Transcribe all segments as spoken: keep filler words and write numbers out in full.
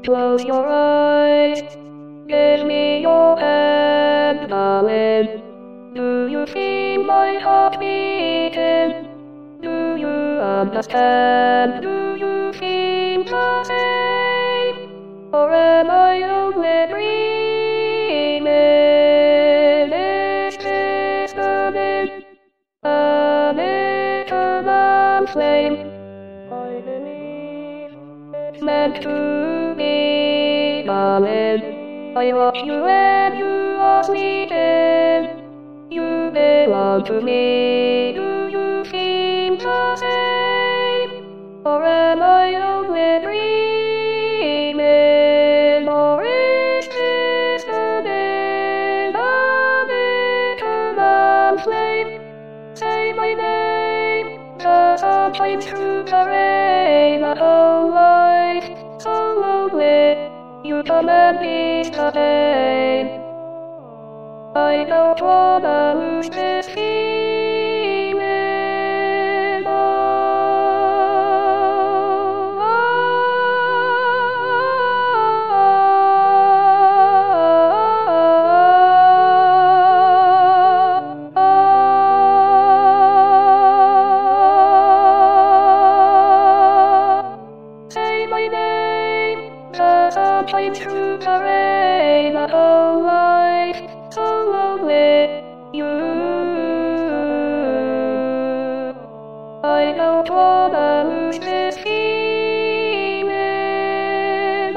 Close your eyes. Give me your hand, darling. Do you feel my heart beating? Do you understand? Do you feel the same? Or am I only dreaming? Is this burning a little flame? I believe it's meant to be, darling. I watch you when you are sleeping. You belong to me. Do you feel the same? Or am I only dreaming? Or is this burning a little flame? Say my name, cause sometimes through the rain, my whole life so lonely. You come and ease the pain. I don't wanna lose this feeling. Oh, oh, oh, oh. Say my name, 'cause sometimes through the rain, my whole life so lonely. You, I don't wanna lose this feeling.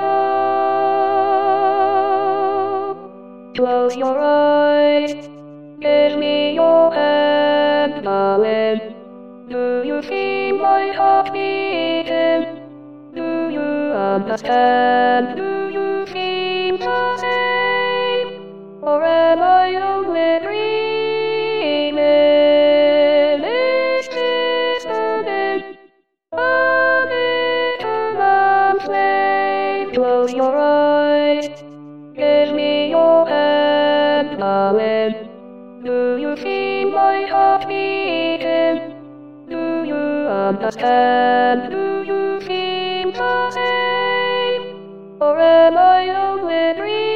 Oh, close your eyes. Give me your hand, darling. Do you feel my heart beating? Do you understand? Do you feel the same? Or am I only dreaming? Is this burning a little flame? Close your eyes. Give me your hand, darling. Do you feel my heart beating? Do you understand? Do you feel the same? Or am I only dreaming?